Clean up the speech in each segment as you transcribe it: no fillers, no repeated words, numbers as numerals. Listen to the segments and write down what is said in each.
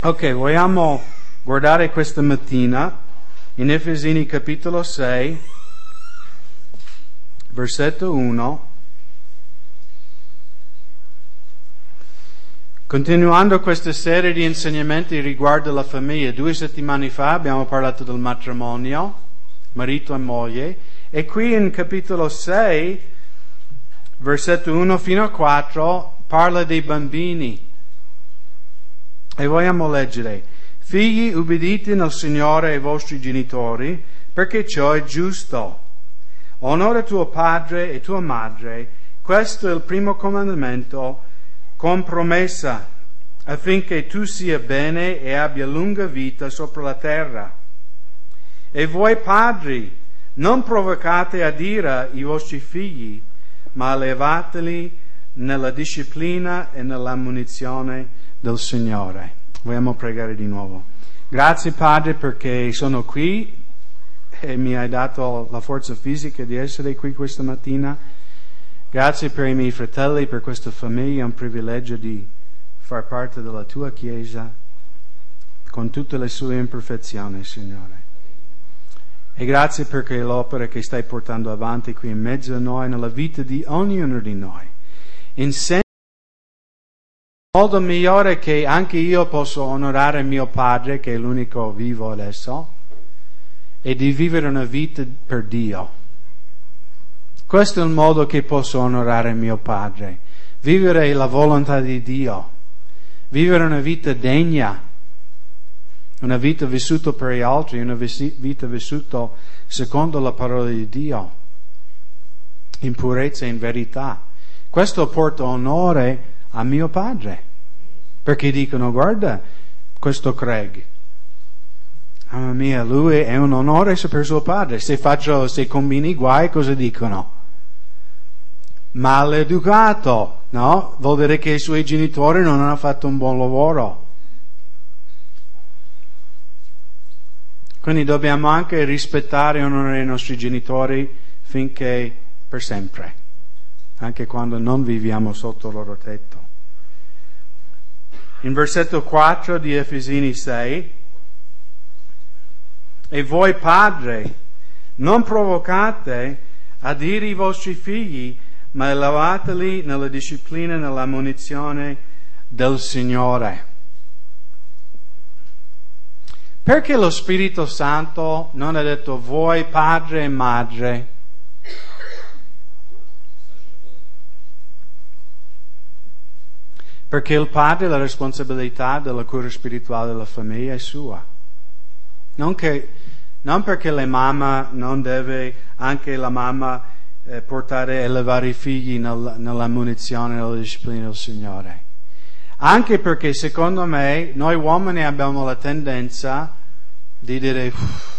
Ok, vogliamo guardare questa mattina in Efesini capitolo 6, versetto 1. Continuando questa serie di insegnamenti riguardo la famiglia, 2 settimane fa abbiamo parlato del matrimonio, marito e moglie, e qui in capitolo 6, versetto 1 fino a 4, parla dei bambini. E vogliamo leggere: figli, ubbidite nel Signore ai vostri genitori, perché ciò è giusto. Onora tuo padre e tua madre, questo è il primo comandamento, con promessa, affinché tu sia bene e abbia lunga vita sopra la terra. E voi padri, non provocate ad ira i vostri figli, ma allevateli nella disciplina e nell'ammonizione del Signore. Vogliamo pregare di nuovo. Grazie Padre perché sono qui e mi hai dato la forza fisica di essere qui questa mattina. Grazie per i miei fratelli, per questa famiglia, è un privilegio di far parte della tua Chiesa con tutte le sue imperfezioni, Signore. E grazie perché l'opera che stai portando avanti qui in mezzo a noi, nella vita di ognuno di noi. Insegna in modo migliore che anche io posso onorare mio padre, che è l'unico vivo adesso, e di vivere una vita per Dio. Questo è il modo che posso onorare mio padre, vivere la volontà di Dio, vivere una vita degna, una vita vissuta per gli altri, una vita vissuta secondo la parola di Dio, in purezza e in verità. Questo porta onore a mio padre, perché dicono: guarda questo Craig, mamma mia, lui è un onore per suo padre. Se combini guai, cosa dicono? Maleducato, no? Vuol dire che i suoi genitori non hanno fatto un buon lavoro. Quindi dobbiamo anche rispettare e onorare i nostri genitori finché per sempre, anche quando non viviamo sotto il loro tetto. In versetto 4 di Efesini 6: e voi padri, non provocate ad ira i vostri figli, ma allevateli nella disciplina e nell'ammonizione del Signore. Perché lo Spirito Santo non ha detto voi padre e madre? Perché il padre, la responsabilità della cura spirituale della famiglia è sua. Non perché la mamma non deve, anche la mamma, portare e elevare i figli nell'ammonizione e nella disciplina del Signore. Anche perché, secondo me, noi uomini abbiamo la tendenza di dire: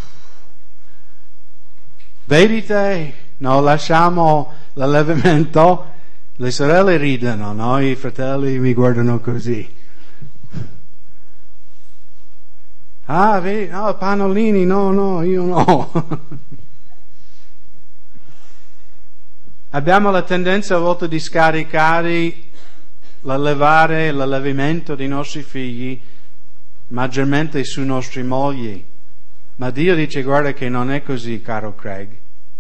vedi te, no, lasciamo l'allevamento. Le sorelle ridono, no? I fratelli mi guardano così. Ah, vedi, no, pannolini, no, io no. Abbiamo la tendenza a volte di scaricare l'allevamento dei nostri figli maggiormente sui nostri mogli. Ma Dio dice: guarda che non è così, caro Craig.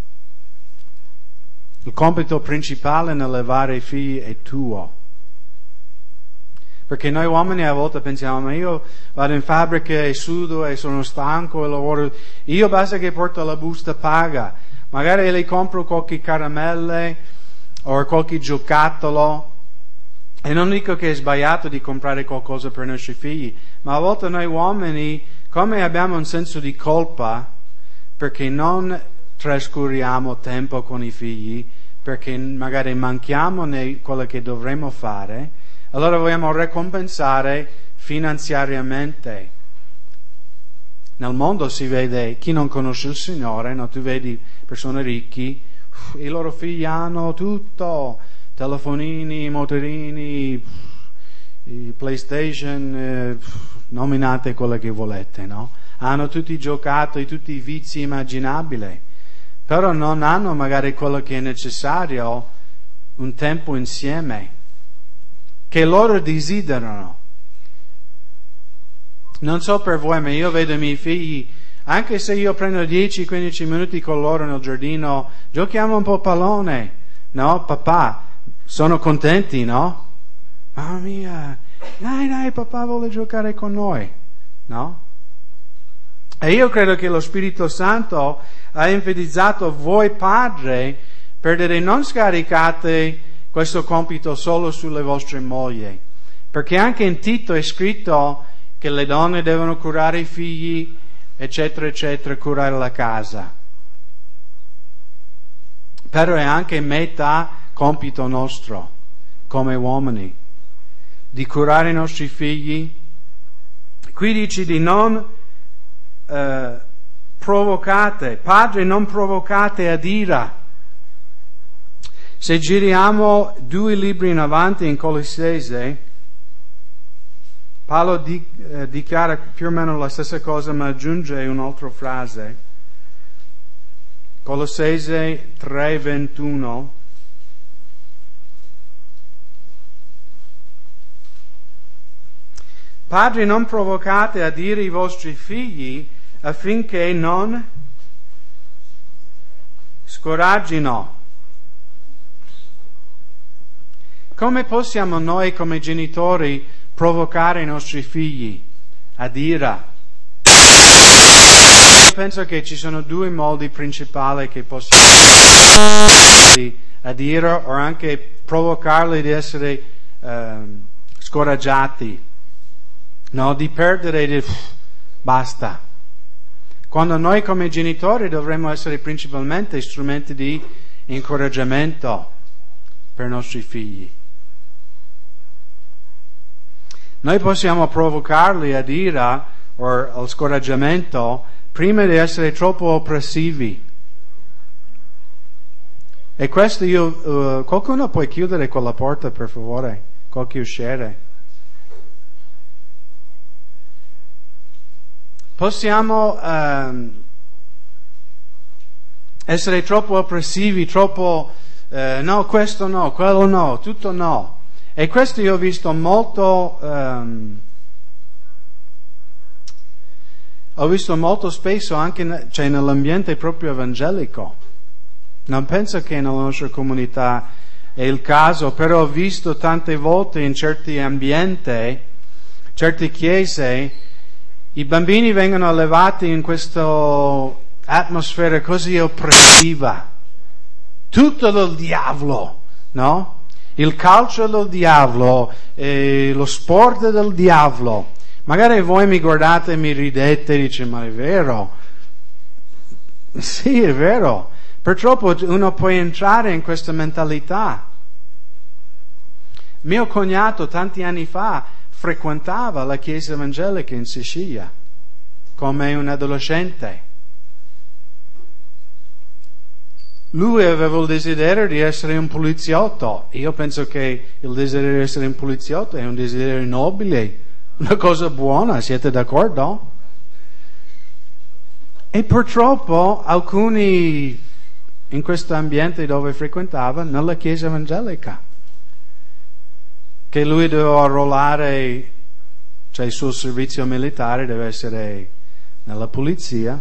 Il compito principale nell'allevare i figli è tuo. Perché noi uomini a volte pensiamo: ma io vado in fabbrica e sudo e sono stanco e lavoro. Io basta che porto la busta paga. Magari le compro qualche caramelle o qualche giocattolo. E non dico che è sbagliato di comprare qualcosa per i nostri figli, ma a volte noi uomini, come abbiamo un senso di colpa perché non trascuriamo tempo con i figli, perché magari manchiamo quello che dovremmo fare, allora vogliamo recompensare finanziariamente. Nel mondo si vede, chi non conosce il Signore, no? Tu vedi persone ricchi, i loro figli hanno tutto, telefonini, motorini, i PlayStation, nominate quello che volete, no? Hanno tutti i giocattoli, tutti i vizi immaginabili, però non hanno magari quello che è necessario, un tempo insieme, che loro desiderano. Non so per voi, ma io vedo i miei figli, anche se io prendo 10-15 minuti con loro nel giardino, giochiamo un po' pallone, no? Papà, sono contenti, no? Mamma mia, dai, papà vuole giocare con noi, no? E io credo che lo Spirito Santo ha enfatizzato voi padri per dire non scaricate questo compito solo sulle vostre mogli, perché anche in Tito è scritto che le donne devono curare i figli, eccetera, eccetera, curare la casa. Però è anche metà compito nostro, come uomini, di curare i nostri figli. Qui dice di non provocate, padri non provocate ad ira. Se giriamo 2 libri in avanti in Colossesi, Paolo dichiara più o meno la stessa cosa, ma aggiunge un'altra frase. Colossesi 3:21. Padri, non provocate a dire i vostri figli affinché non scoraggino. Come possiamo noi come genitori provocare i nostri figli ad ira? Io penso che ci sono 2 modi principali che possiamo ad ira o anche provocarli di essere scoraggiati, no? Di perdere, basta. Quando noi come genitori dovremmo essere principalmente strumenti di incoraggiamento per i nostri figli. Noi possiamo provocarli ad ira o al scoraggiamento prima di essere troppo oppressivi. E questo qualcuno può chiudere quella porta, per favore? Qualche usciere? Possiamo essere troppo oppressivi, troppo no, questo no, quello no, tutto no. E questo io ho visto molto spesso anche nell'ambiente proprio evangelico. Non penso che nella nostra comunità è il caso, però ho visto tante volte in certi ambienti, certe chiese, i bambini vengono allevati in questa atmosfera così oppressiva. Tutto del diavolo, no? Il calcio del diavolo, lo sport del diavolo. Magari voi mi guardate e mi ridete e dice, ma è vero? Sì, è vero. Purtroppo uno può entrare in questa mentalità. Mio cognato tanti anni fa frequentava la chiesa evangelica in Sicilia come un adolescente. Lui aveva il desiderio di essere un poliziotto. Io penso che il desiderio di essere un poliziotto è un desiderio nobile, una cosa buona, siete d'accordo? E purtroppo alcuni in questo ambiente dove frequentava, nella chiesa evangelica, che lui doveva arruolare, cioè il suo servizio militare deve essere nella polizia.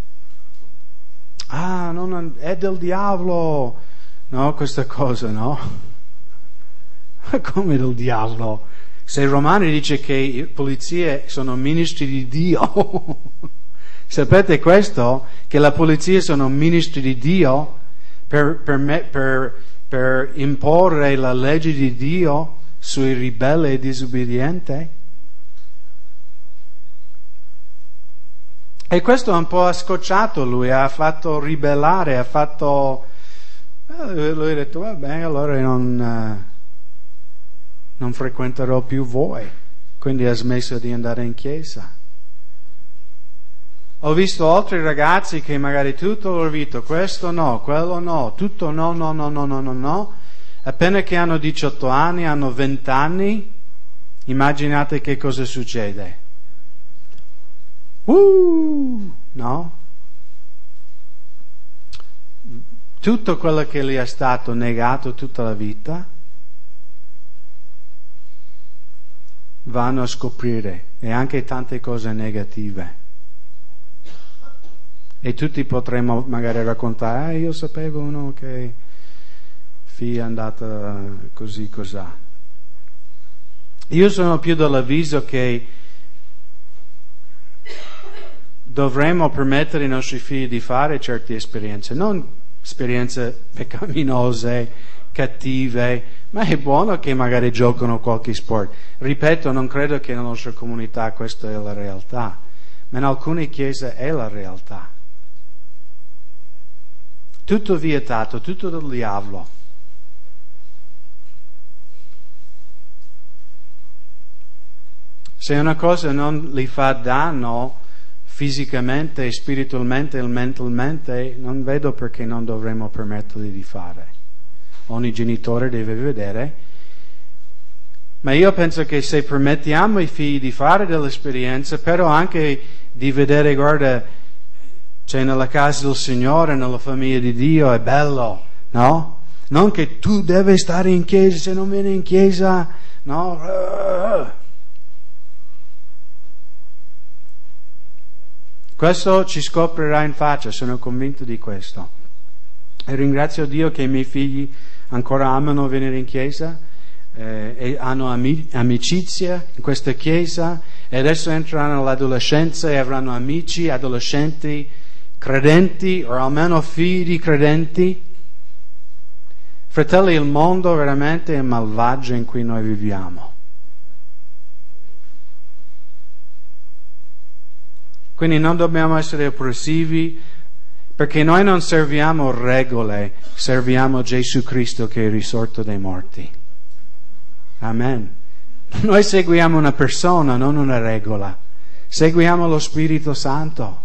Ah, non è del diavolo, no, questa cosa, no? Come del diavolo? Se Romani dice che le polizie sono ministri di Dio, sapete questo? Che la polizia sono ministri di Dio per imporre la legge di Dio sui ribelli e disobbedienti? E questo un po' ha scocciato lui, ha fatto ribellare, lui ha detto, va bene, allora non frequenterò più voi, quindi ha smesso di andare in chiesa. Ho visto altri ragazzi che magari tutto loro vita, questo no, quello no, tutto no, appena che hanno 18 anni, hanno 20 anni, immaginate che cosa succede. No? Tutto quello che gli è stato negato tutta la vita vanno a scoprire e anche tante cose negative. E tutti potremmo magari raccontare, io sapevo uno che figlia è andata così, cos'ha. Io sono più dell'avviso che dovremmo permettere ai nostri figli di fare certe esperienze, non esperienze peccaminose, cattive, ma è buono che magari giocano qualche sport. Ripeto, non credo che nella nostra comunità questa è la realtà, ma in alcune chiese è la realtà. Tutto vietato, tutto del diavolo. Se una cosa non gli fa danno fisicamente, spiritualmente e mentalmente, non vedo perché non dovremmo permettergli di fare. Ogni genitore deve vedere. Ma io penso che se permettiamo ai figli di fare delle esperienze, però anche di vedere, guarda, c'è nella casa del Signore, nella famiglia di Dio, è bello, no? Non che tu devi stare in chiesa, se non vieni in chiesa, no? Questo ci scoprirà in faccia, sono convinto di questo. E ringrazio Dio che i miei figli ancora amano venire in chiesa e hanno amicizia in questa chiesa e adesso entreranno all'adolescenza e avranno amici, adolescenti, credenti o almeno figli credenti. Fratelli, il mondo veramente è malvagio in cui noi viviamo. Quindi non dobbiamo essere oppressivi, perché noi non serviamo regole, serviamo Gesù Cristo che è risorto dai morti. Amen. Noi seguiamo una persona, non una regola. Seguiamo lo Spirito Santo.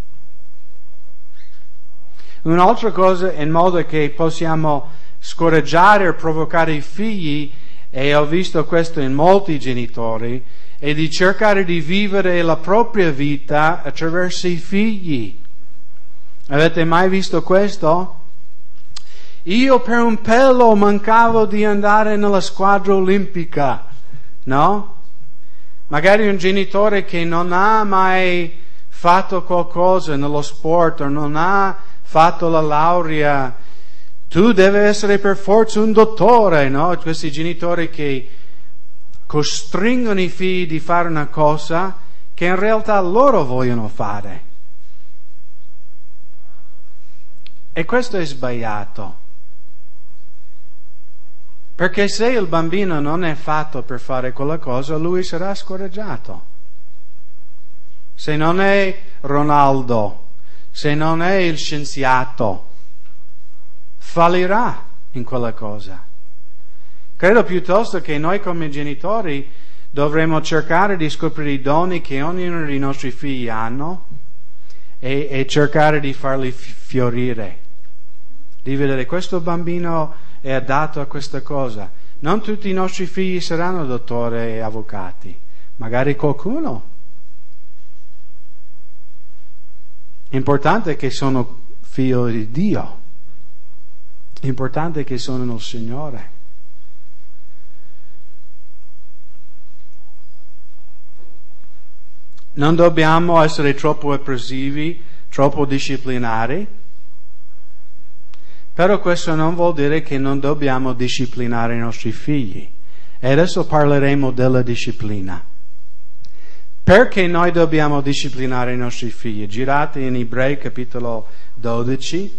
Un'altra cosa, in modo che possiamo scoraggiare o provocare i figli, e ho visto questo in molti genitori, è di cercare di vivere la propria vita attraverso i figli. Avete mai visto questo? Io per un pelo mancavo di andare nella squadra olimpica, no? Magari un genitore che non ha mai fatto qualcosa nello sport o non ha fatto la laurea, tu devi essere per forza un dottore, no? Questi genitori che costringono i figli di fare una cosa che in realtà loro vogliono fare. E questo è sbagliato. Perché se il bambino non è fatto per fare quella cosa, lui sarà scoraggiato. Se non è Ronaldo, se non è il scienziato, fallirà in quella cosa. Credo piuttosto che noi come genitori dovremmo cercare di scoprire i doni che ognuno dei nostri figli hanno e cercare di farli fiorire. Di vedere questo bambino è adatto a questa cosa. Non tutti i nostri figli saranno dottori e avvocati, magari qualcuno. L'importante è che sono figlio di Dio. L'importante è che sono nel Signore. Non dobbiamo essere troppo oppressivi, troppo disciplinari, però questo non vuol dire che non dobbiamo disciplinare i nostri figli. E adesso parleremo della disciplina. Perché noi dobbiamo disciplinare i nostri figli? Girate in Ebrei capitolo 12.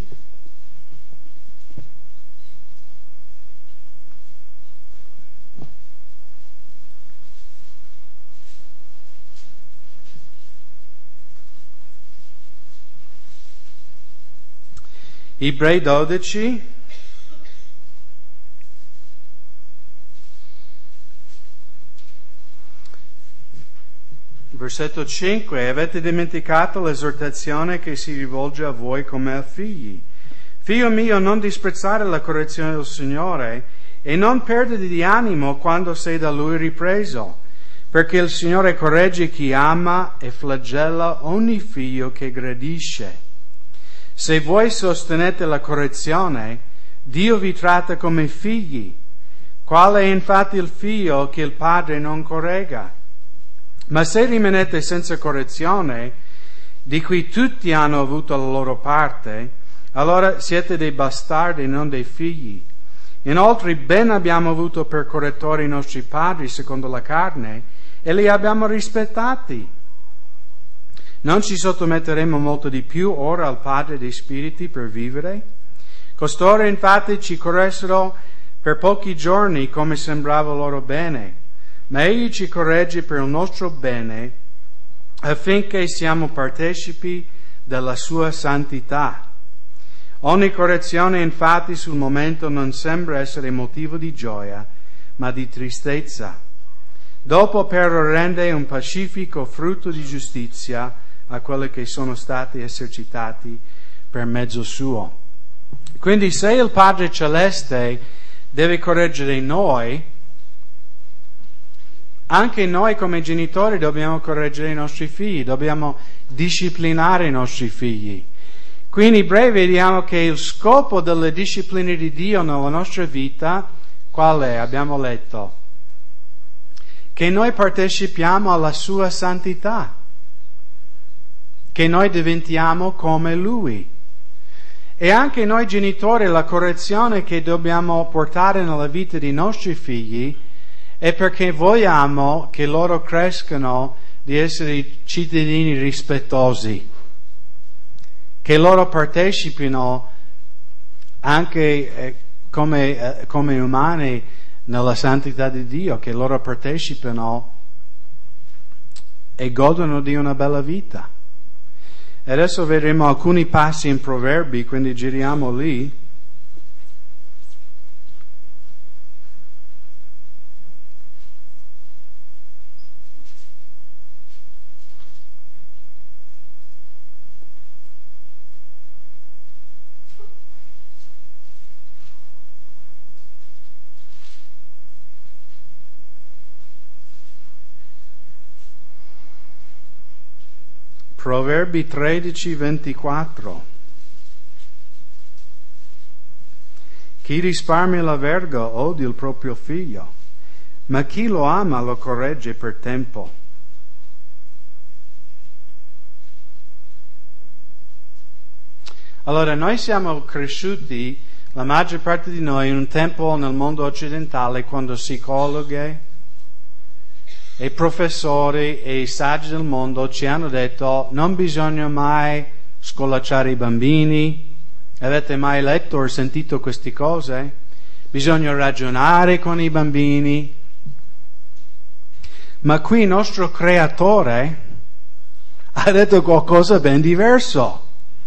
Ebrei 12, versetto 5, avete dimenticato l'esortazione che si rivolge a voi come a figli. Figlio mio, non disprezzare la correzione del Signore e non perdere di animo quando sei da Lui ripreso, perché il Signore corregge chi ama e flagella ogni figlio che gradisce. Se voi sostenete la correzione, Dio vi tratta come figli. Qual è infatti il figlio che il padre non corregga? Ma se rimanete senza correzione, di cui tutti hanno avuto la loro parte, allora siete dei bastardi, non dei figli. Inoltre ben abbiamo avuto per correttori i nostri padri secondo la carne e li abbiamo rispettati. Non ci sottometteremo molto di più ora al Padre dei Spiriti per vivere? Costoro infatti ci corressero per pochi giorni come sembrava loro bene, ma Egli ci corregge per il nostro bene affinché siamo partecipi della sua santità. Ogni correzione infatti sul momento non sembra essere motivo di gioia, ma di tristezza. Dopo però rende un pacifico frutto di giustizia a quelli che sono stati esercitati per mezzo suo. Quindi se il Padre Celeste deve correggere noi, anche noi come genitori dobbiamo correggere i nostri figli, dobbiamo disciplinare i nostri figli. Qui in breve vediamo che il scopo delle discipline di Dio nella nostra vita, qual è? Abbiamo letto che noi partecipiamo alla sua santità, che noi diventiamo come Lui. E anche noi genitori, la correzione che dobbiamo portare nella vita dei nostri figli è perché vogliamo che loro crescano di essere cittadini rispettosi, che loro partecipino anche come umani nella santità di Dio, che loro partecipino e godono di una bella vita. E adesso vedremo alcuni passi in Proverbi, quindi giriamo lì. Proverbi 13:24. Chi risparmia la verga odia il proprio figlio, ma chi lo ama lo corregge per tempo. Allora, noi siamo cresciuti, la maggior parte di noi, in un tempo nel mondo occidentale quando psicologhi e professori e i saggi del mondo ci hanno detto non bisogna mai scolacciare i bambini. Avete mai letto o sentito queste cose? Bisogna ragionare con i bambini. Ma qui il nostro Creatore ha detto qualcosa ben diverso.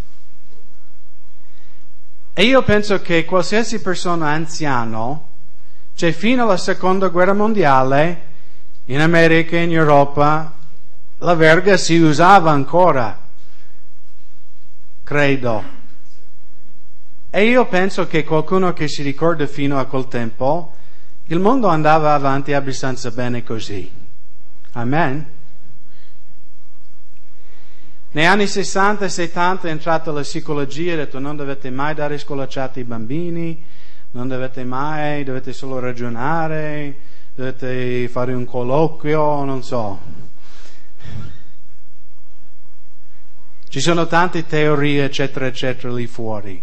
E io penso che qualsiasi persona anziano, cioè fino alla Seconda Guerra Mondiale, in America e in Europa, la verga si usava ancora, credo. E io penso che qualcuno che si ricorda fino a quel tempo, il mondo andava avanti abbastanza bene così. Amen? Negli anni 60 e 70 è entrata la psicologia e ha detto non dovete mai dare scolacciate ai bambini, non dovete solo ragionare, dovete fare un colloquio, non so. Ci sono tante teorie, eccetera, eccetera, lì fuori.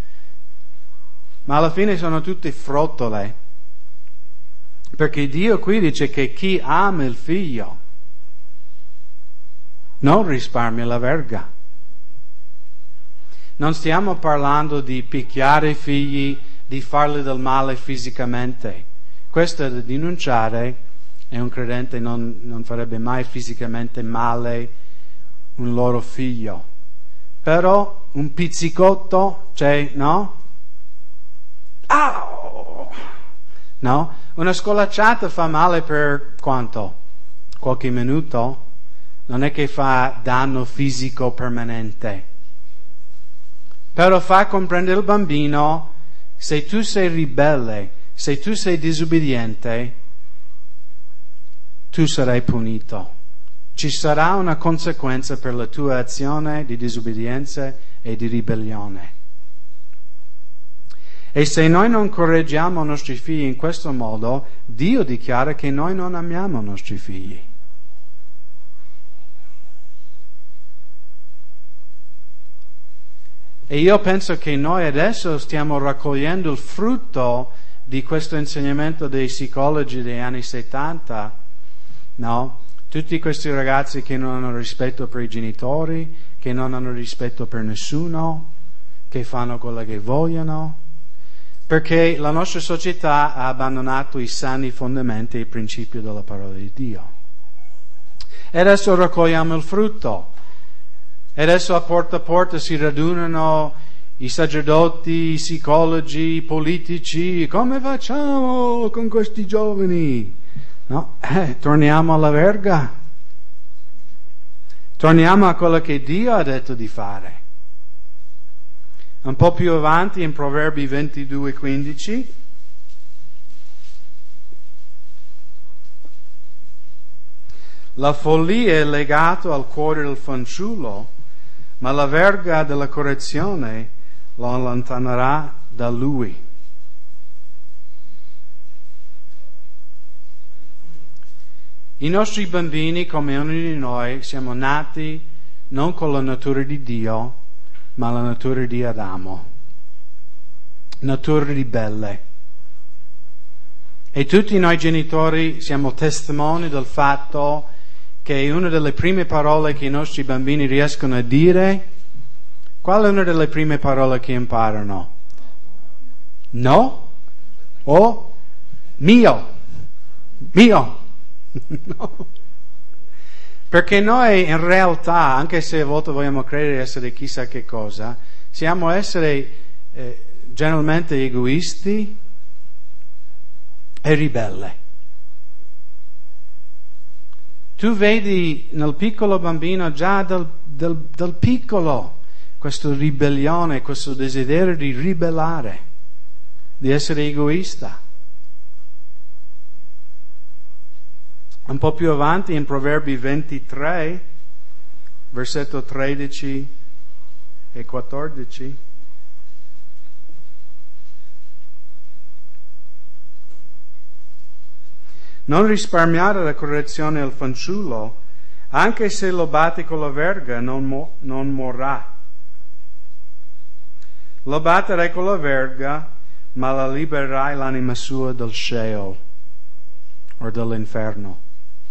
Ma alla fine sono tutte frottole. Perché Dio qui dice che chi ama il figlio non risparmia la verga. Non stiamo parlando di picchiare i figli, di farli del male fisicamente. Questo è da denunciare, e un credente non farebbe mai fisicamente male un loro figlio. Però un pizzicotto, cioè, no? Au! No? Una scolacciata fa male per quanto? Qualche minuto? Non è che fa danno fisico permanente. Però fa comprendere il bambino, se tu sei ribelle, se tu sei disobbediente, tu sarai punito. Ci sarà una conseguenza per la tua azione di disobbedienza e di ribellione. E se noi non correggiamo i nostri figli in questo modo, Dio dichiara che noi non amiamo i nostri figli. E io penso che noi adesso stiamo raccogliendo il frutto di questo insegnamento dei psicologi degli anni 70, no? Tutti questi ragazzi che non hanno rispetto per i genitori, che non hanno rispetto per nessuno, che fanno quello che vogliono, perché la nostra società ha abbandonato i sani fondamenti e i principi della parola di Dio. E adesso raccogliamo il frutto. E adesso a porta si radunano i sacerdoti, i psicologi, i politici. Come facciamo con questi giovani? No, torniamo alla verga. Torniamo a quello che Dio ha detto di fare. Un po' più avanti in Proverbi 22:15. La follia è legata al cuore del fanciullo, ma la verga della correzione lo allontanerà da lui. I nostri bambini, come ognuno di noi, siamo nati non con la natura di Dio, ma la natura di Adamo, natura ribelle. E tutti noi genitori siamo testimoni del fatto che una delle prime parole che i nostri bambini riescono a dire, qual è una delle prime parole che imparano? No? O mio? Mio? No. Perché noi in realtà, anche se a volte vogliamo credere di essere chissà che cosa, siamo essere generalmente egoisti e ribelle. Tu vedi nel piccolo bambino già dal piccolo questa ribellione, questo desiderio di ribellare, di essere egoista. Un po' più avanti in Proverbi 23, versetto 13 e 14. Non risparmiare la correzione al fanciullo, anche se lo batti con la verga non morrà. Lo batterai con la verga, ma la libererai l'anima sua dal Sheol, o dall'inferno.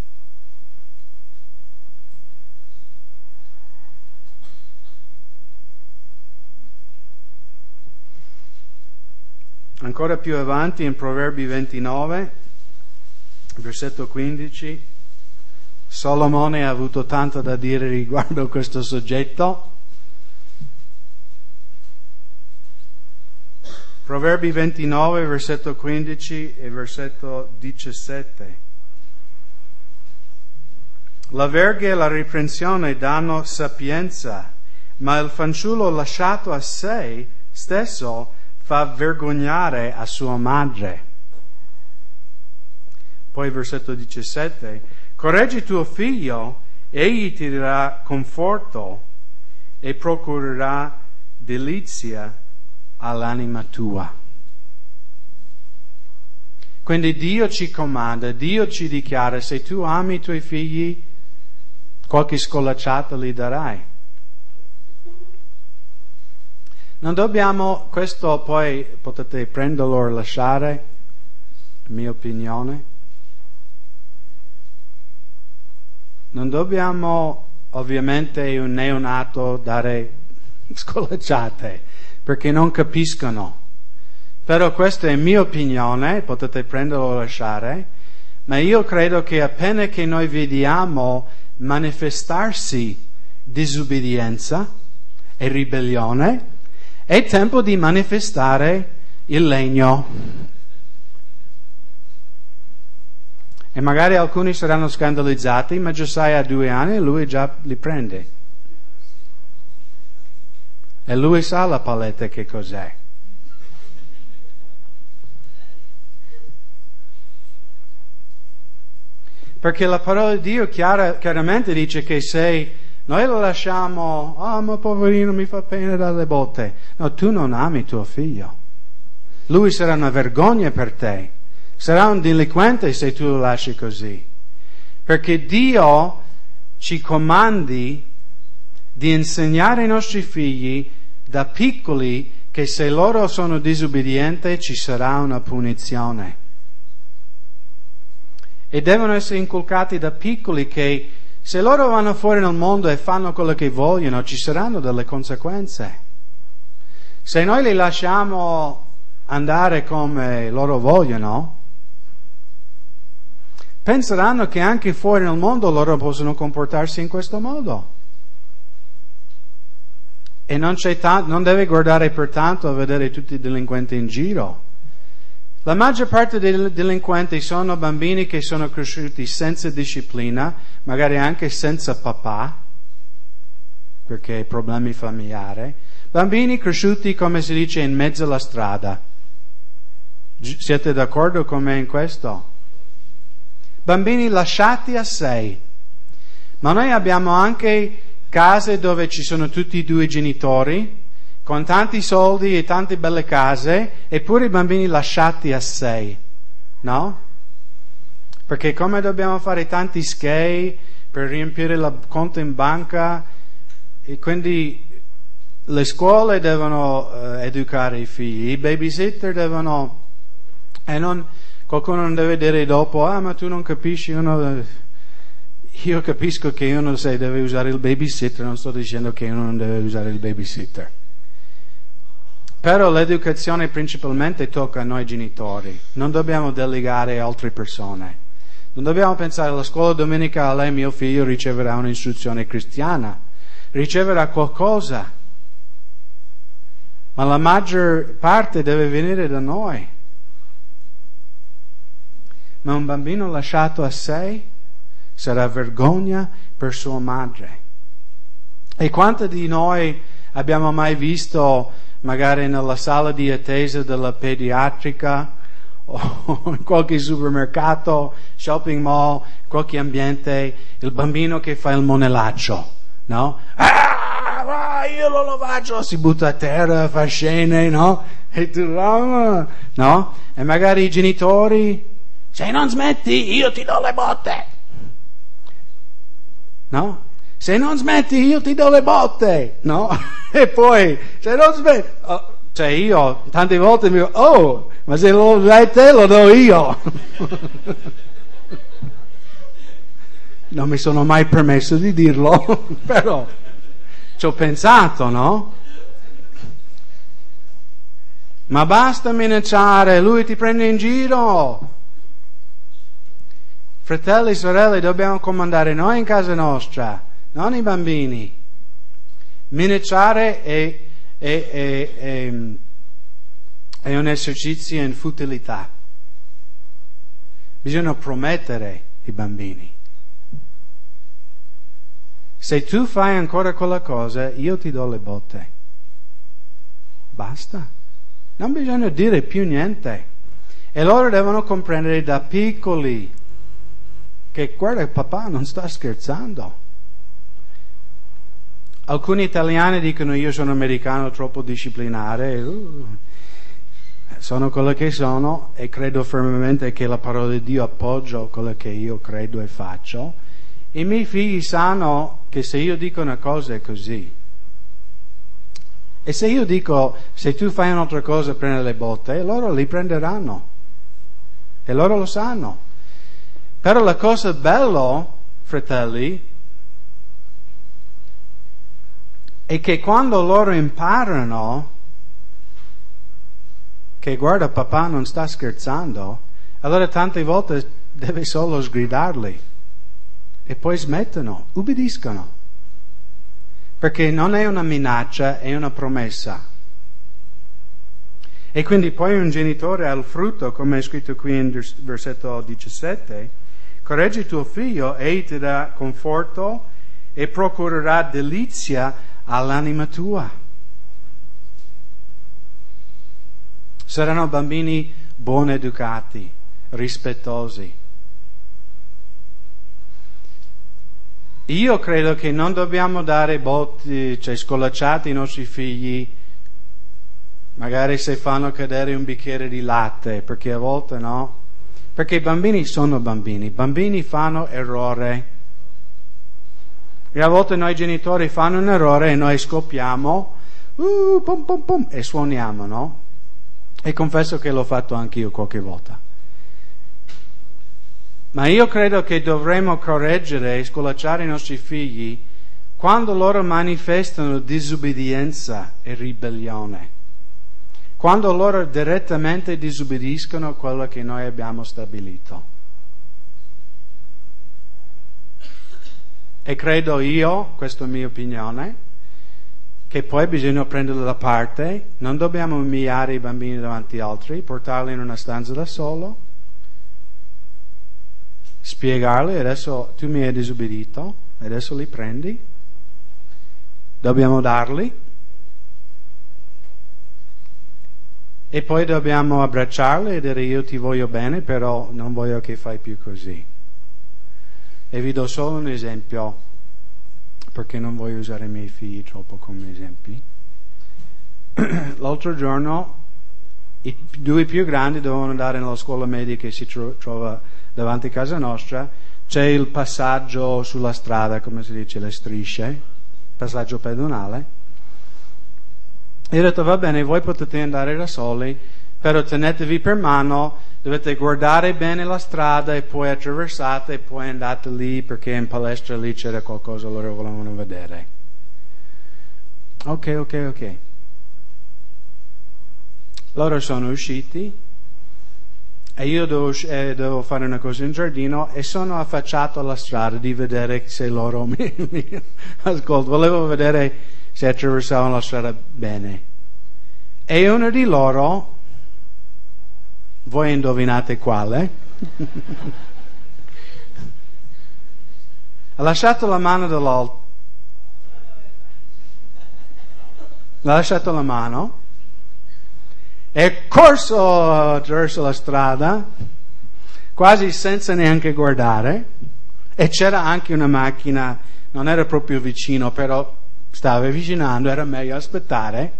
Ancora più avanti in Proverbi 29, versetto 15, Solomone ha avuto tanto da dire riguardo a questo soggetto. Proverbi 29, versetto 15 e versetto 17. La verga e la riprensione danno sapienza, ma il fanciullo lasciato a sé stesso fa vergognare a sua madre. Poi versetto 17, correggi tuo figlio, egli ti darà conforto e procurerà delizia all'anima tua. Quindi Dio ci comanda, Dio ci dichiara, se tu ami i tuoi figli, qualche scolacciata li darai. Non dobbiamo, questo poi potete prenderlo o lasciare, mia opinione. Non dobbiamo ovviamente un neonato dare scolacciate, perché non capiscono. Però questa è mia opinione, potete prenderlo o lasciare, ma io credo che appena che noi vediamo manifestarsi disobbedienza e ribellione, è tempo di manifestare il legno. E magari alcuni saranno scandalizzati, ma Giosia ha 2 anni e lui già li prende. E lui sa la paletta che cos'è. Perché la parola di Dio chiaramente dice che se noi lo lasciamo, ma poverino mi fa pena dalle botte. No, tu non ami tuo figlio. Lui sarà una vergogna per te. Sarà un delinquente se tu lo lasci così. Perché Dio ci comandi di insegnare ai nostri figli da piccoli che se loro sono disobbedienti ci sarà una punizione. E devono essere inculcati da piccoli che se loro vanno fuori nel mondo e fanno quello che vogliono, ci saranno delle conseguenze. Se noi li lasciamo andare come loro vogliono, penseranno che anche fuori nel mondo loro possono comportarsi in questo modo. E non deve guardare pertanto a vedere tutti i delinquenti in giro. La maggior parte dei delinquenti sono bambini che sono cresciuti senza disciplina, magari anche senza papà, perché problemi familiari. Bambini cresciuti, come si dice, in mezzo alla strada. Siete d'accordo con me in questo? Bambini lasciati a sé. Ma noi abbiamo anche case dove ci sono tutti e due i genitori, con tanti soldi e tante belle case, eppure i bambini lasciati a sé, no? Perché come dobbiamo fare tanti schei per riempire il conto in banca, e quindi le scuole devono educare i figli, i babysitter devono, qualcuno non deve dire dopo, ma tu non capisci, io capisco che uno se deve usare il babysitter, non sto dicendo che uno non deve usare il babysitter. Però l'educazione principalmente tocca a noi genitori, non dobbiamo delegare a altre persone. Non dobbiamo pensare alla scuola domenicale mio figlio riceverà un'istruzione cristiana, riceverà qualcosa, ma la maggior parte deve venire da noi. Ma un bambino lasciato a sé sarà vergogna per sua madre. E quanti di noi abbiamo mai visto, magari nella sala di attesa della pediatrica o in qualche supermercato, shopping mall, qualche ambiente, il bambino che fa il monellaccio, no? Io lo lavaggio, si butta a terra, fa scene, no? E tu, no? E magari i genitori, se non smetti io ti do le botte, no? Se non smetti io ti do le botte, no? E poi, se non smetti, io tante volte mi dico, ma se lo dai te lo do io. Non mi sono mai permesso di dirlo, però ci ho pensato, no? Ma basta minacciare, lui ti prende in giro. Fratelli e sorelle, dobbiamo comandare noi in casa nostra, non i bambini. Minacciare è un esercizio in futilità. Bisogna promettere i bambini. Se tu fai ancora quella cosa, io ti do le botte. Basta. Non bisogna dire più niente. E loro devono comprendere da piccoli che, guarda, papà non sta scherzando. Alcuni italiani dicono io sono americano troppo disciplinare. Sono quello che sono e credo fermamente che la parola di Dio appoggia quello che io credo e faccio. I miei figli sanno che se io dico una cosa è così. E se io dico, se tu fai un'altra cosa prendi le botte, loro li prenderanno. E loro lo sanno. Però la cosa bella, fratelli, è che quando loro imparano che guarda papà non sta scherzando, allora tante volte deve solo sgridarli e poi smettono, ubbidiscono, perché non è una minaccia, è una promessa. E quindi poi un genitore ha il frutto, come è scritto qui in versetto 17, correggi tuo figlio, egli ti dà conforto e procurerà delizia all'anima tua. Saranno bambini buon educati, rispettosi. Io credo che non dobbiamo dare botti, scolacciati ai nostri figli, magari se fanno cadere un bicchiere di latte, perché a volte no. Perché i bambini sono bambini fanno errore. E a volte noi genitori fanno un errore e noi scoppiamo, pum pum pum, e suoniamo, no? E confesso che l'ho fatto anche io qualche volta. Ma io credo che dovremmo correggere e scolacciare i nostri figli quando loro manifestano disobbedienza e ribellione, quando loro direttamente disobbediscono a quello che noi abbiamo stabilito. E credo io, questa è la mia opinione, che poi bisogna prendere da parte, non dobbiamo umiliare i bambini davanti agli altri, portarli in una stanza da solo, spiegarli, adesso tu mi hai disobbedito, adesso li prendi, dobbiamo darli, e poi dobbiamo abbracciarli e dire io ti voglio bene, però non voglio che fai più così. E vi do solo un esempio, perché non voglio usare i miei figli troppo come esempi. L'altro giorno i due più grandi dovevano andare nella scuola media che si trova davanti a casa nostra. C'è il passaggio sulla strada, come si dice, le strisce, passaggio pedonale. E ho detto va bene, voi potete andare da soli, però tenetevi per mano, dovete guardare bene la strada e poi attraversate e poi andate lì perché in palestra lì c'era qualcosa loro volevano vedere. Ok. Loro sono usciti e io devo fare una cosa in giardino e sono affacciato alla strada di vedere se loro mi ascoltano. Volevo vedere se attraversavano la strada bene. E uno di loro, voi indovinate quale, ha lasciato la mano dell'altro, ha lasciato la mano, è corso attraverso la strada, quasi senza neanche guardare, e c'era anche una macchina, non era proprio vicino, però stava avvicinando, era meglio aspettare.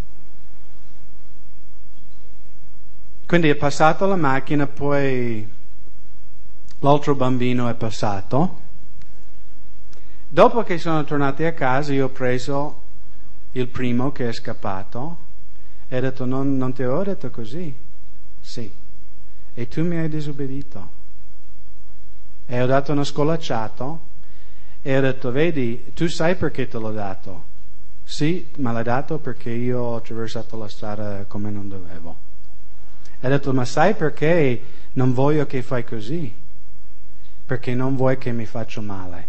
Quindi è passata la macchina, poi l'altro bambino è passato. Dopo che sono tornati a casa, io ho preso il primo che è scappato e ho detto, non ti ho detto così? Sì. E tu mi hai disobbedito. E ho dato uno scolacciato e ho detto, vedi, tu sai perché te l'ho dato? Sì, me l'hai dato perché io ho attraversato la strada come non dovevo. E ho detto, ma sai perché non voglio che fai così? Perché non vuoi che mi faccia male.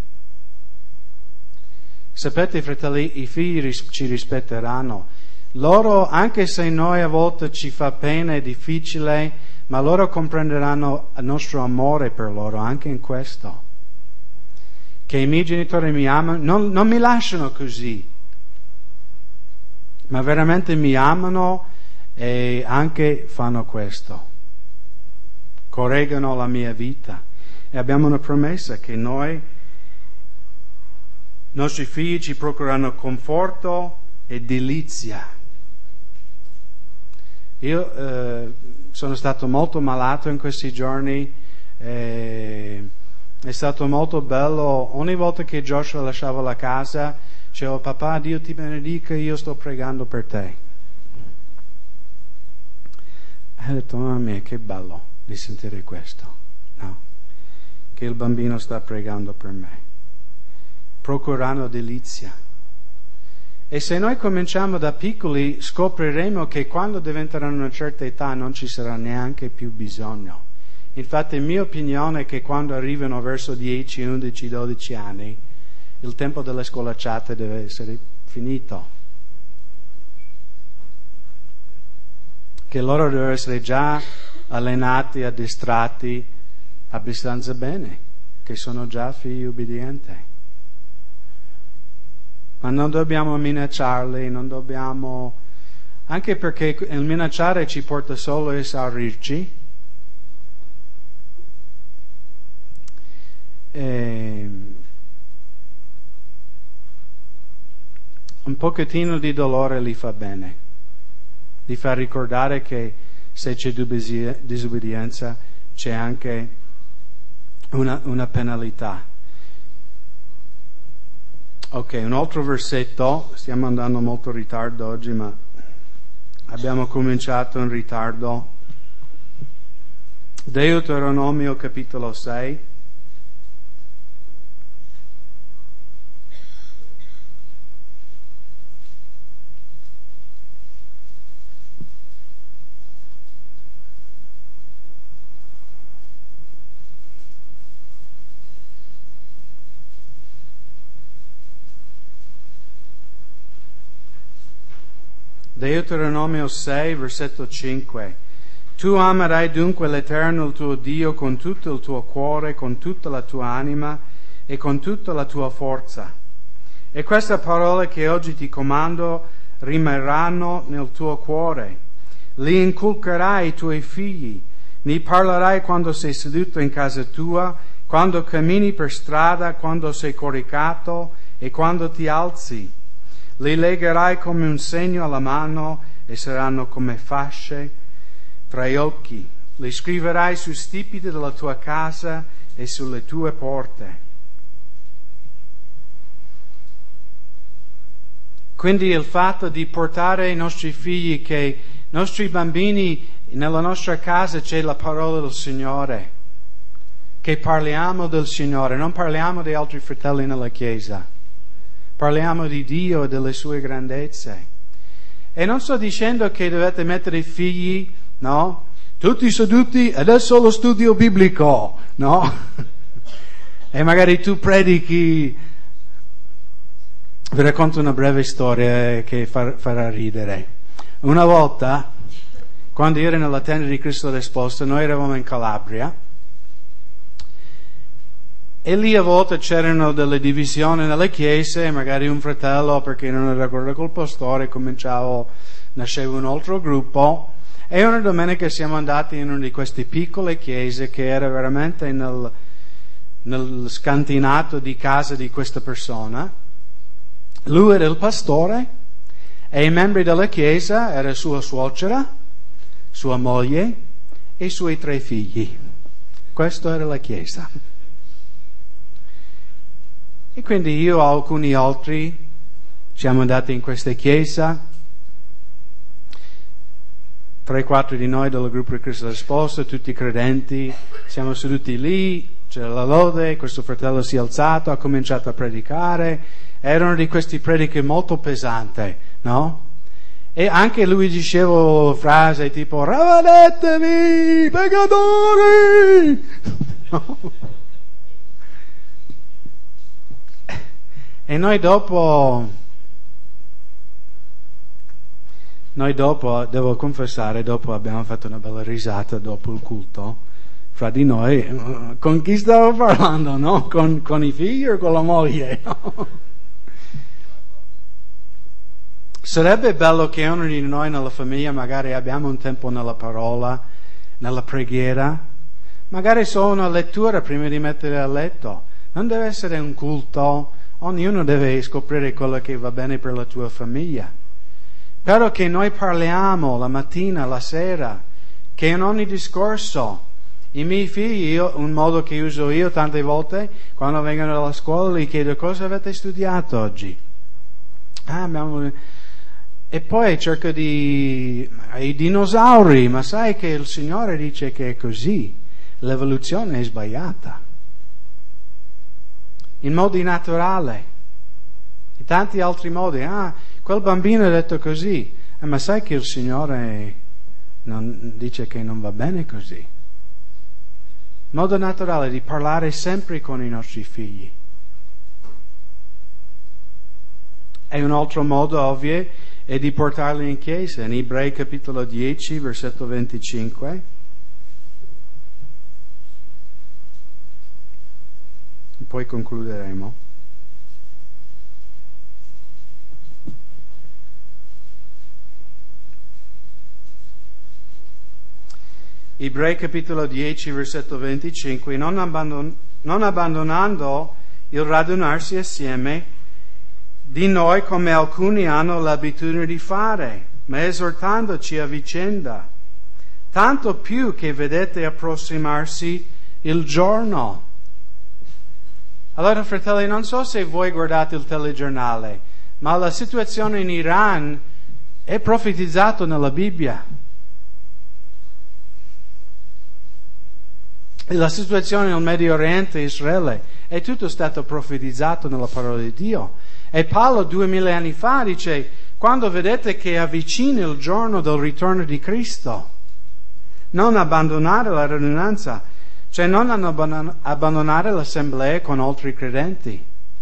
Sapete, fratelli, i figli ci rispetteranno. Loro, anche se noi a volte ci fa pena, è difficile, ma loro comprenderanno il nostro amore per loro, anche in questo. Che i miei genitori mi amano, non mi lasciano così, ma veramente mi amano e anche fanno questo. Correggano la mia vita. E abbiamo una promessa che i nostri figli ci procureranno conforto e delizia. Io sono stato molto malato in questi giorni, è stato molto bello. Ogni volta che Joshua lasciava la casa, dicevo, papà, Dio ti benedica, io sto pregando per te. E ho detto, mamma mia, che bello di sentire questo, no? Che il bambino sta pregando per me, procurando delizia. E se noi cominciamo da piccoli, scopriremo che quando diventeranno una certa età non ci sarà neanche più bisogno. Infatti, mia opinione è che quando arrivano verso 10, 11, 12 anni, il tempo delle scolacciate deve essere finito. Che loro devono essere già allenati, addestrati abbastanza bene, che sono già figli ubbidienti. Ma non dobbiamo minacciarli, non dobbiamo, anche perché il minacciare ci porta solo a esaurirci. Un pochettino di dolore li fa bene, li fa ricordare che se c'è disobbedienza c'è anche una penalità. Ok, un altro versetto, stiamo andando molto in ritardo oggi, ma abbiamo cominciato in ritardo. Deuteronomio capitolo 6. Deuteronomio 6, versetto 5. Tu amerai dunque l'Eterno il tuo Dio con tutto il tuo cuore, con tutta la tua anima e con tutta la tua forza. E queste parole che oggi ti comando rimarranno nel tuo cuore. Li inculcherai ai tuoi figli, ne parlerai quando sei seduto in casa tua, quando cammini per strada, quando sei coricato e quando ti alzi. Li legherai come un segno alla mano e saranno come fasce tra gli occhi. Li scriverai sui stipiti della tua casa e sulle tue porte. Quindi il fatto di portare i nostri figli, che i nostri bambini, nella nostra casa c'è la parola del Signore, che parliamo del Signore, non parliamo di altri fratelli nella Chiesa. Parliamo di Dio e delle sue grandezze. E non sto dicendo che dovete mettere i figli, no? Tutti seduti, adesso lo studio biblico, no? E magari tu predichi. Vi racconto una breve storia che farà ridere. Una volta, quando io ero nella tenda di Cristo Risposta, noi eravamo in Calabria. E lì a volte c'erano delle divisioni nelle chiese, magari un fratello, perché non era d'accordo col pastore, nasceva un altro gruppo. E una domenica siamo andati in una di queste piccole chiese che era veramente nel scantinato di casa di questa persona. Lui era il pastore e i membri della chiesa erano sua suocera, sua moglie e i suoi 3 figli. Questa era la chiesa. E quindi io e alcuni altri siamo andati in questa chiesa, 3-4 di noi del gruppo di Cristo Risposta, tutti credenti, siamo seduti lì, c'era la lode, questo fratello si è alzato, ha cominciato a predicare, erano di questi prediche molto pesanti, no? E anche lui diceva frasi tipo, ravvedetevi, peccatori! No? E noi dopo, devo confessare, dopo abbiamo fatto una bella risata dopo il culto, fra di noi, con chi stavo parlando, no? Con i figli o con la moglie? No? Sarebbe bello che uno di noi nella famiglia magari abbiamo un tempo nella parola, nella preghiera, magari solo una lettura prima di mettere a letto. Non deve essere un culto. Ognuno deve scoprire quello che va bene per la tua famiglia. Però che noi parliamo la mattina, la sera, che in ogni discorso, i miei figli, un modo che uso io tante volte, quando vengono dalla scuola, gli chiedo cosa avete studiato oggi. E poi cerco i dinosauri, ma sai che il Signore dice che è così, l'evoluzione è sbagliata. In modi naturali, in tanti altri modi. Quel bambino ha detto così, ma sai che il Signore dice che non va bene così. Modo naturale di parlare sempre con i nostri figli. E un altro modo ovvio è di portarli in chiesa, in Ebrei capitolo 10, versetto 25. Poi concluderemo. Ebrei capitolo 10, versetto 25. Non abbandonando il radunarsi assieme di noi come alcuni hanno l'abitudine di fare, ma esortandoci a vicenda, tanto più che vedete approssimarsi il giorno. Allora, fratelli, non so se voi guardate il telegiornale, ma la situazione in Iran è profetizzata nella Bibbia. E la situazione nel Medio Oriente, Israele, è tutto stato profetizzato nella parola di Dio. E Paolo 2000 anni fa dice, quando vedete che avvicina il giorno del ritorno di Cristo, non abbandonare la radunanza, cioè non abbandonare l'assemblea con altri credenti.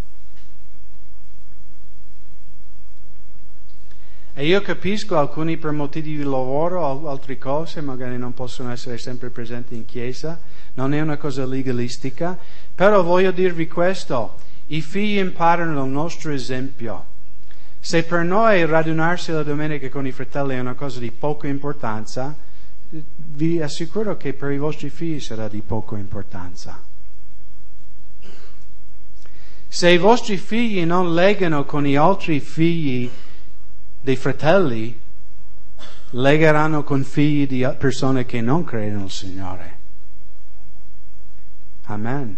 E io capisco alcuni per motivi di lavoro o altre cose, magari non possono essere sempre presenti in chiesa, non è una cosa legalistica, però voglio dirvi questo, i figli imparano dal nostro esempio. Se per noi radunarsi la domenica con i fratelli è una cosa di poca importanza, vi assicuro che per i vostri figli sarà di poca importanza. Se i vostri figli non legano con gli altri figli dei fratelli, legheranno con figli di persone che non credono nel Signore. Amen.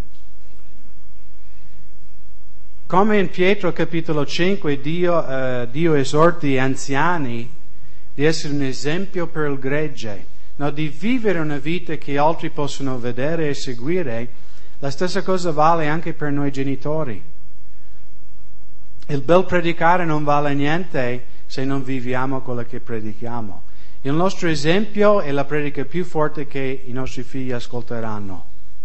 Come in Pietro capitolo 5 Dio esorta gli anziani di essere un esempio per il gregge, no, di vivere una vita che altri possono vedere e seguire, la stessa cosa vale anche per noi genitori. Il bel predicare non vale niente se non viviamo quello che predichiamo. Il nostro esempio è la predica più forte che i nostri figli ascolteranno.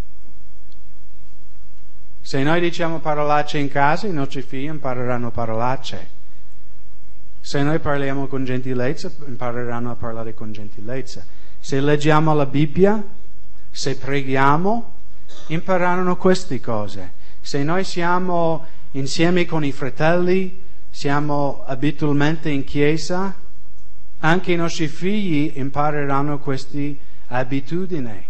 Se noi diciamo parolacce in casa, i nostri figli impareranno parolacce. Se noi parliamo con gentilezza, impareranno a parlare con gentilezza. Se leggiamo la Bibbia, se preghiamo, impareranno queste cose. Se noi siamo insieme con i fratelli, siamo abitualmente in chiesa, anche i nostri figli impareranno queste abitudini.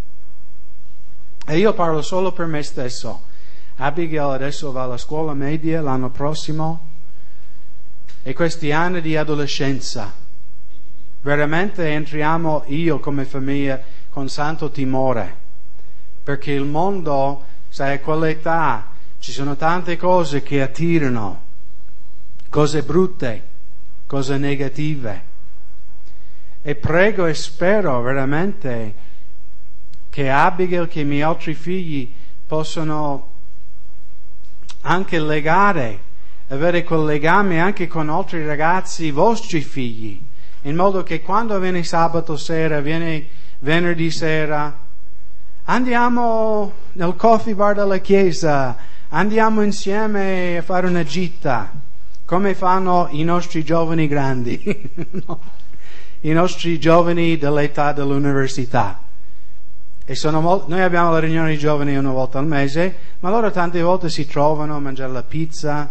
E io parlo solo per me stesso. Abigail adesso va alla scuola media l'anno prossimo e questi anni di adolescenza veramente entriamo io come famiglia con santo timore, perché il mondo, sai, a quell'età ci sono tante cose che attirano, cose brutte, cose negative, e prego e spero veramente che Abigail, che i miei altri figli possano anche legare, avere quel legame anche con altri ragazzi, i vostri figli, in modo che quando viene sabato sera, viene venerdì sera, andiamo nel coffee bar della chiesa, andiamo insieme a fare una gita, come fanno i nostri giovani grandi, no? I nostri giovani dell'età dell'università. E noi abbiamo la riunione di giovani una volta al mese, ma loro tante volte si trovano a mangiare la pizza.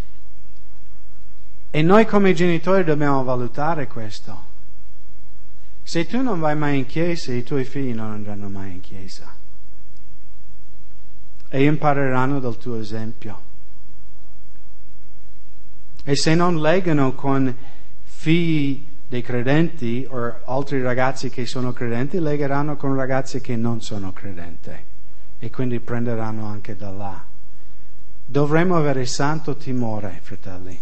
E noi come genitori dobbiamo valutare questo. Se tu non vai mai in chiesa, i tuoi figli non andranno mai in chiesa. E impareranno dal tuo esempio. E se non legano con figli dei credenti o altri ragazzi che sono credenti, legheranno con ragazzi che non sono credenti e quindi prenderanno anche da là. Dovremmo avere santo timore, fratelli,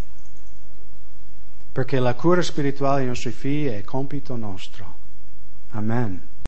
perché la cura spirituale dei nostri figli è compito nostro. Amen.